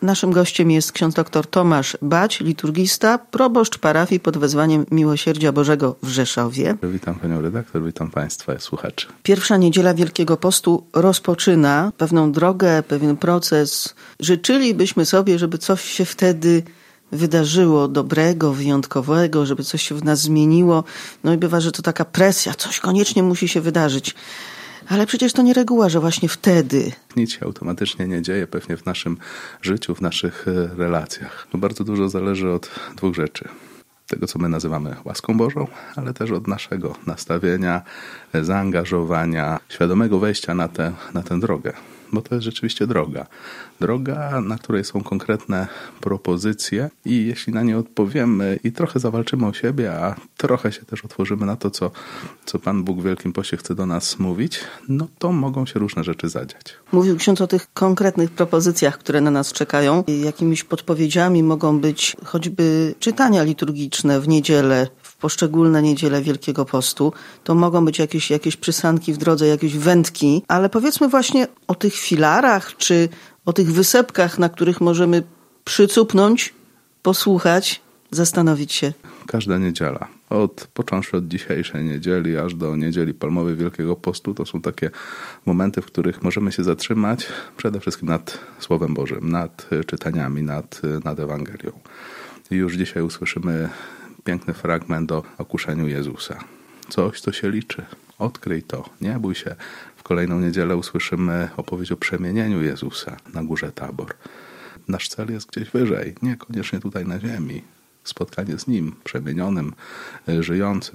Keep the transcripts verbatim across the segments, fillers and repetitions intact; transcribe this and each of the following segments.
Naszym gościem jest ksiądz dr Tomasz Bać, liturgista, proboszcz parafii pod wezwaniem Miłosierdzia Bożego w Rzeszowie. Witam panią redaktor, witam państwa słuchaczy. Pierwsza niedziela Wielkiego Postu rozpoczyna pewną drogę, pewien proces. Życzylibyśmy sobie, żeby coś się wtedy wydarzyło dobrego, wyjątkowego, żeby coś się w nas zmieniło. No i bywa, że to taka presja, coś koniecznie musi się wydarzyć. Ale przecież to nie reguła, że właśnie wtedy. Nic się automatycznie nie dzieje pewnie w naszym życiu, w naszych relacjach. No bardzo dużo zależy od dwóch rzeczy. Tego, co my nazywamy łaską Bożą, ale też od naszego nastawienia, zaangażowania, świadomego wejścia na tę, na tę drogę. Bo to jest rzeczywiście droga. Droga, na której są konkretne propozycje i jeśli na nie odpowiemy i trochę zawalczymy o siebie, a trochę się też otworzymy na to, co, co Pan Bóg w Wielkim Poście chce do nas mówić, no to mogą się różne rzeczy zadziać. Mówił ksiądz o tych konkretnych propozycjach, które na nas czekają. Jakimiś podpowiedziami mogą być choćby czytania liturgiczne w niedzielę, w poszczególne niedziele Wielkiego Postu. To mogą być jakieś, jakieś przysanki w drodze, jakieś wędki, ale powiedzmy właśnie o tych filarach, czy o tych wysepkach, na których możemy przycupnąć, posłuchać, zastanowić się. Każda niedziela, od, począwszy od dzisiejszej niedzieli, aż do niedzieli palmowej Wielkiego Postu, to są takie momenty, w których możemy się zatrzymać przede wszystkim nad Słowem Bożym, nad czytaniami, nad, nad Ewangelią. I już dzisiaj usłyszymy piękny fragment o okuszeniu Jezusa. Coś, co się liczy. Odkryj to, nie bój się. W kolejną niedzielę usłyszymy opowieść o przemienieniu Jezusa na górze Tabor. Nasz cel jest gdzieś wyżej, niekoniecznie tutaj na ziemi. Spotkanie z Nim, przemienionym, żyjącym.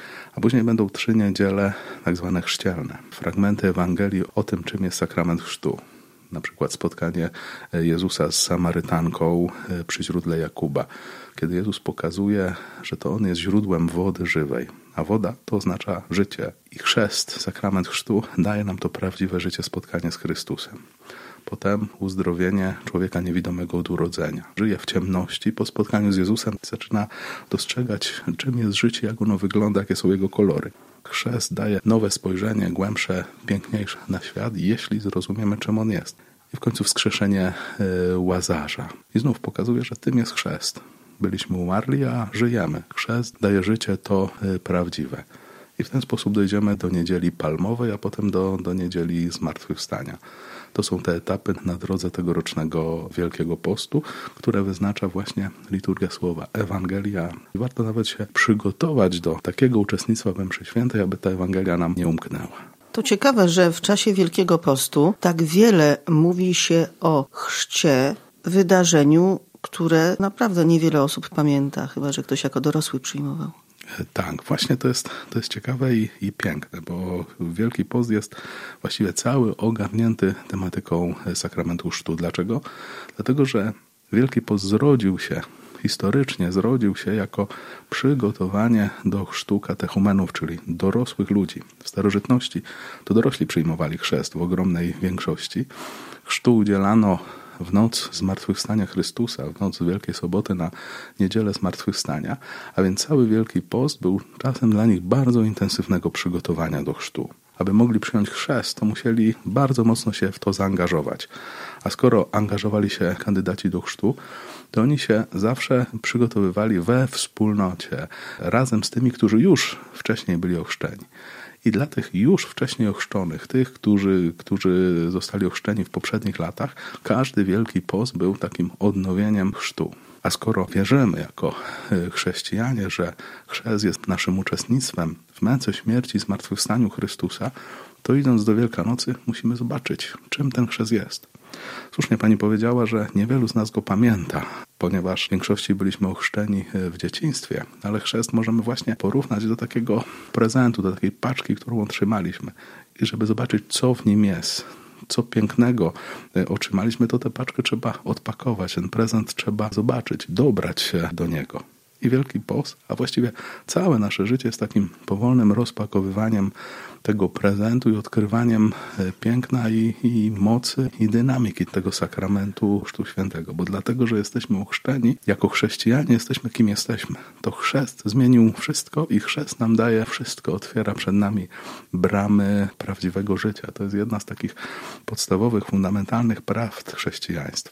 A później będą trzy niedziele tak zwane chrzcielne. Fragmenty Ewangelii o tym, czym jest sakrament chrztu. Na przykład spotkanie Jezusa z Samarytanką przy źródle Jakuba, kiedy Jezus pokazuje, że to On jest źródłem wody żywej, a woda to oznacza życie. I chrzest, sakrament chrztu daje nam to prawdziwe życie, spotkanie z Chrystusem. Potem uzdrowienie człowieka niewidomego od urodzenia. Żyje w ciemności, po spotkaniu z Jezusem zaczyna dostrzegać, czym jest życie, jak ono wygląda, jakie są jego kolory. Chrzest daje nowe spojrzenie, głębsze, piękniejsze na świat, jeśli zrozumiemy, czym on jest. I w końcu wskrzeszenie y, Łazarza. I znów pokazuje, że tym jest chrzest. Byliśmy umarli, a żyjemy. Chrzest daje życie to y, prawdziwe. I w ten sposób dojdziemy do niedzieli palmowej, a potem do, do niedzieli zmartwychwstania. To są te etapy na drodze tegorocznego Wielkiego Postu, które wyznacza właśnie liturgia słowa, Ewangelia. Warto nawet się przygotować do takiego uczestnictwa we mszy świętej, aby ta Ewangelia nam nie umknęła. To ciekawe, że w czasie Wielkiego Postu tak wiele mówi się o chrzcie, wydarzeniu, które naprawdę niewiele osób pamięta, chyba że ktoś jako dorosły przyjmował. Tak, właśnie to jest, to jest ciekawe i, i piękne, bo Wielki Post jest właściwie cały ogarnięty tematyką sakramentu chrztu. Dlaczego? Dlatego, że Wielki Post zrodził się, historycznie zrodził się jako przygotowanie do chrztu katechumenów, czyli dorosłych ludzi. W starożytności to dorośli przyjmowali chrzest w ogromnej większości. Chrztu udzielano w noc Zmartwychwstania Chrystusa, w noc Wielkiej Soboty na Niedzielę Zmartwychwstania, a więc cały Wielki Post był czasem dla nich bardzo intensywnego przygotowania do chrztu. Aby mogli przyjąć chrzest, to musieli bardzo mocno się w to zaangażować. A skoro angażowali się kandydaci do chrztu, to oni się zawsze przygotowywali we wspólnocie, razem z tymi, którzy już wcześniej byli ochrzczeni. I dla tych już wcześniej ochrzczonych, tych, którzy, którzy zostali ochrzczeni w poprzednich latach, każdy Wielki Post był takim odnowieniem chrztu. A skoro wierzymy jako chrześcijanie, że chrzest jest naszym uczestnictwem w męce, śmierci i zmartwychwstaniu Chrystusa, to idąc do Wielkanocy musimy zobaczyć, czym ten chrzest jest. Słusznie pani powiedziała, że niewielu z nas go pamięta, ponieważ w większości byliśmy ochrzczeni w dzieciństwie, ale chrzest możemy właśnie porównać do takiego prezentu, do takiej paczki, którą otrzymaliśmy. I żeby zobaczyć, co w nim jest, co pięknego otrzymaliśmy, to tę paczkę trzeba odpakować, ten prezent trzeba zobaczyć, dobrać się do niego. I Wielki Post, a właściwie całe nasze życie jest takim powolnym rozpakowywaniem tego prezentu i odkrywaniem piękna i, i mocy i dynamiki tego sakramentu Chrztu Świętego. Bo dlatego, że jesteśmy ochrzczeni, jako chrześcijanie jesteśmy kim jesteśmy. To chrzest zmienił wszystko i chrzest nam daje wszystko, otwiera przed nami bramy prawdziwego życia. To jest jedna z takich podstawowych, fundamentalnych prawd chrześcijaństwa.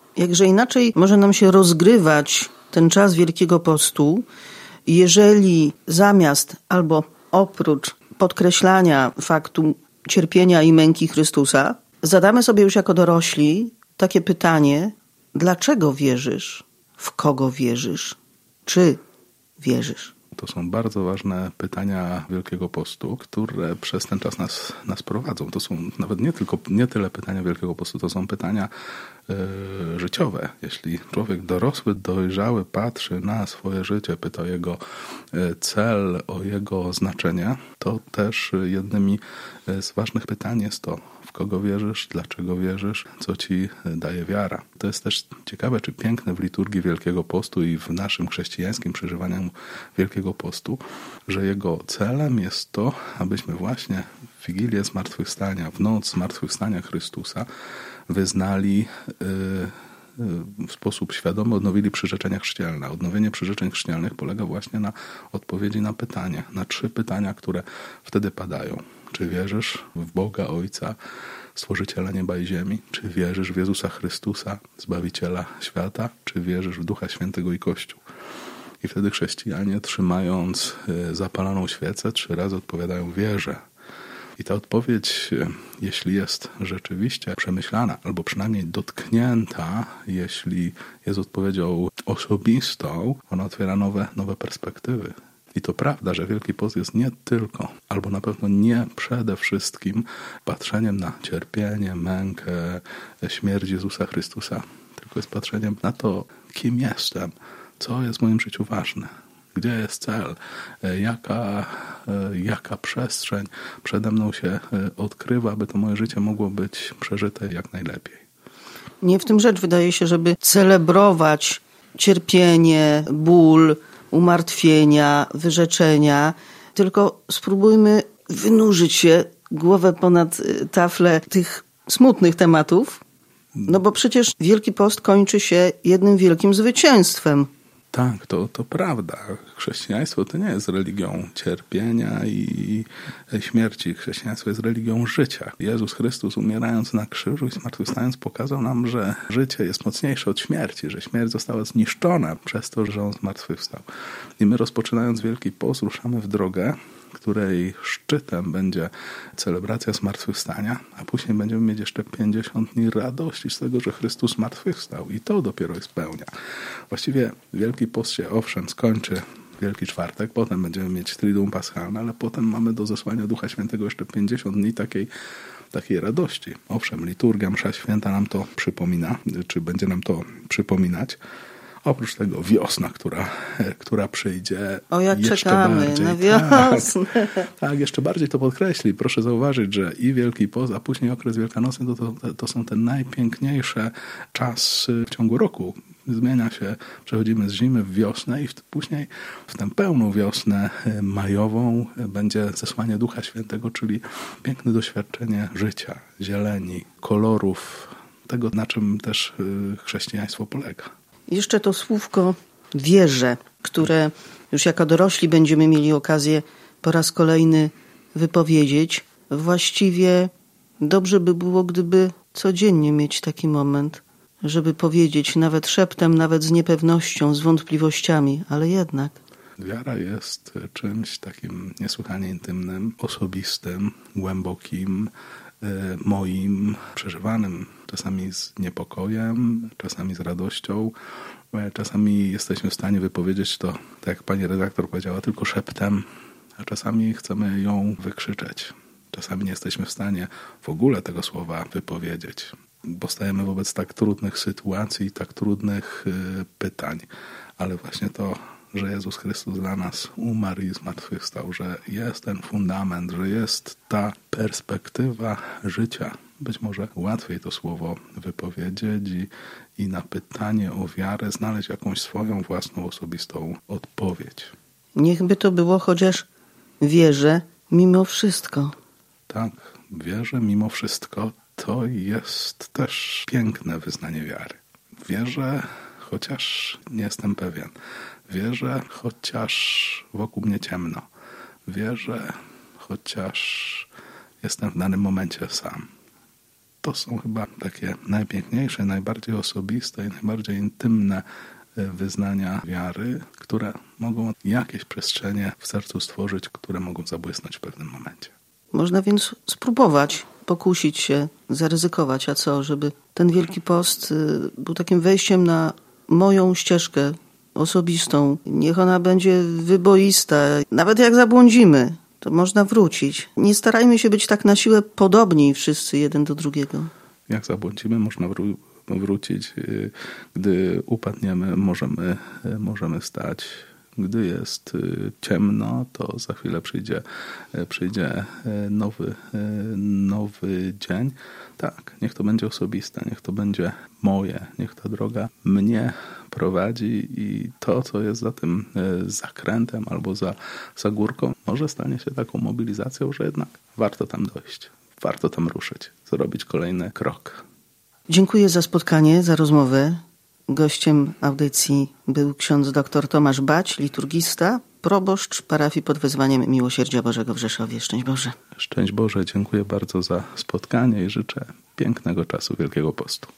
Jakże inaczej może nam się rozgrywać ten czas Wielkiego Postu, jeżeli zamiast albo oprócz podkreślania faktu cierpienia i męki Chrystusa, zadamy sobie już jako dorośli takie pytanie, dlaczego wierzysz, w kogo wierzysz, czy wierzysz? To są bardzo ważne pytania Wielkiego Postu, które przez ten czas nas, nas prowadzą. To są nawet nie tylko, nie tyle pytania Wielkiego Postu, to są pytania yy, życiowe. Jeśli człowiek dorosły, dojrzały patrzy na swoje życie, pyta o jego yy, cel, o jego znaczenie, to też jednymi z ważnych pytań jest to, w kogo wierzysz, dlaczego wierzysz, co ci daje wiara. To jest też ciekawe czy piękne w liturgii Wielkiego Postu i w naszym chrześcijańskim przeżywaniu Wielkiego Postu, że jego celem jest to, abyśmy właśnie w Wigilię Zmartwychwstania, w noc Zmartwychwstania Chrystusa wyznali yy, yy, w sposób świadomy, odnowili przyrzeczenia chrzcielne. Odnowienie przyrzeczeń chrzcielnych polega właśnie na odpowiedzi na pytania, na trzy pytania, które wtedy padają. Czy wierzysz w Boga Ojca, Stworzyciela nieba i ziemi? Czy wierzysz w Jezusa Chrystusa, Zbawiciela świata? Czy wierzysz w Ducha Świętego i Kościół? I wtedy chrześcijanie, trzymając zapaloną świecę, trzy razy odpowiadają wierzę. I ta odpowiedź, jeśli jest rzeczywiście przemyślana, albo przynajmniej dotknięta, jeśli jest odpowiedzią osobistą, ona otwiera nowe, nowe perspektywy. I to prawda, że Wielki Post jest nie tylko, albo na pewno nie przede wszystkim patrzeniem na cierpienie, mękę, śmierć Jezusa Chrystusa, tylko jest patrzeniem na to, kim jestem, co jest w moim życiu ważne, gdzie jest cel, jaka, jaka przestrzeń przede mną się odkrywa, aby to moje życie mogło być przeżyte jak najlepiej. Nie w tym rzecz, wydaje się, żeby celebrować cierpienie, ból, umartwienia, wyrzeczenia, tylko spróbujmy wynurzyć się głowę ponad taflę tych smutnych tematów, no bo przecież Wielki Post kończy się jednym wielkim zwycięstwem. Tak, to, to prawda. Chrześcijaństwo to nie jest religią cierpienia i śmierci. Chrześcijaństwo jest religią życia. Jezus Chrystus, umierając na krzyżu i zmartwychwstając, pokazał nam, że życie jest mocniejsze od śmierci, że śmierć została zniszczona przez to, że On zmartwychwstał. I my, rozpoczynając Wielki Post, ruszamy w drogę, której szczytem będzie celebracja zmartwychwstania, a później będziemy mieć jeszcze pięćdziesiąt dni radości z tego, że Chrystus zmartwychwstał. I to dopiero jest pełnia. Właściwie Wielki Post się owszem skończy Wielki Czwartek, potem będziemy mieć Triduum Paschalne, ale potem mamy do zesłania Ducha Świętego jeszcze pięćdziesiąt dni takiej, takiej radości. Owszem, liturgia, msza święta nam to przypomina, czy będzie nam to przypominać. Oprócz tego wiosna, która, która przyjdzie. O, jak jeszcze czekamy bardziej, na wiosnę. Tak, tak, jeszcze bardziej to podkreśli. Proszę zauważyć, że i Wielki Post, a później okres wielkanocny to, to, to są te najpiękniejsze czasy w ciągu roku. Zmienia się, przechodzimy z zimy w wiosnę i w, później w tę pełną wiosnę majową będzie zesłanie Ducha Świętego, czyli piękne doświadczenie życia, zieleni, kolorów, tego, na czym też chrześcijaństwo polega. Jeszcze to słówko wierzę, które już jako dorośli będziemy mieli okazję po raz kolejny wypowiedzieć. Właściwie dobrze by było, gdyby codziennie mieć taki moment, żeby powiedzieć nawet szeptem, nawet z niepewnością, z wątpliwościami, ale jednak. Wiara jest czymś takim niesłychanie intymnym, osobistym, głębokim, moim, przeżywanym czasami z niepokojem, czasami z radością. Czasami jesteśmy w stanie wypowiedzieć to, tak jak pani redaktor powiedziała, tylko szeptem, a czasami chcemy ją wykrzyczeć. Czasami nie jesteśmy w stanie w ogóle tego słowa wypowiedzieć, bo stajemy wobec tak trudnych sytuacji, tak trudnych pytań. Ale właśnie to, że Jezus Chrystus dla nas umarł i zmartwychwstał, że jest ten fundament, że jest ta perspektywa życia. Być może łatwiej to słowo wypowiedzieć i, i na pytanie o wiarę znaleźć jakąś swoją własną osobistą odpowiedź. Niechby to było chociaż wierzę mimo wszystko. Tak, wierzę mimo wszystko to jest też piękne wyznanie wiary. Wierzę, chociaż nie jestem pewien. Wierzę, chociaż wokół mnie ciemno. Wierzę, chociaż jestem w danym momencie sam. to są chyba takie najpiękniejsze, najbardziej osobiste i najbardziej intymne wyznania wiary, które mogą jakieś przestrzenie w sercu stworzyć, które mogą zabłysnąć w pewnym momencie. Można więc spróbować, pokusić się, zaryzykować, a co, żeby ten Wielki Post był takim wejściem na moją ścieżkę osobistą. Niech ona będzie wyboista. Nawet jak zabłądzimy, to można wrócić. Nie starajmy się być tak na siłę podobni wszyscy jeden do drugiego. Jak zabłądzimy, można wró- wrócić. Gdy upadniemy, możemy, możemy wstać. Gdy jest ciemno, to za chwilę przyjdzie, przyjdzie nowy, nowy dzień. Tak, niech to będzie osobiste, niech to będzie moje, niech ta droga mnie prowadzi i to, co jest za tym zakrętem albo za, za górką, może stanie się taką mobilizacją, że jednak warto tam dojść, warto tam ruszyć, zrobić kolejny krok. Dziękuję za spotkanie, za rozmowę. Gościem audycji był ksiądz dr Tomasz Bać, liturgista, proboszcz parafii pod wezwaniem Miłosierdzia Bożego w Rzeszowie. Szczęść Boże. Szczęść Boże, dziękuję bardzo za spotkanie i życzę pięknego czasu Wielkiego Postu.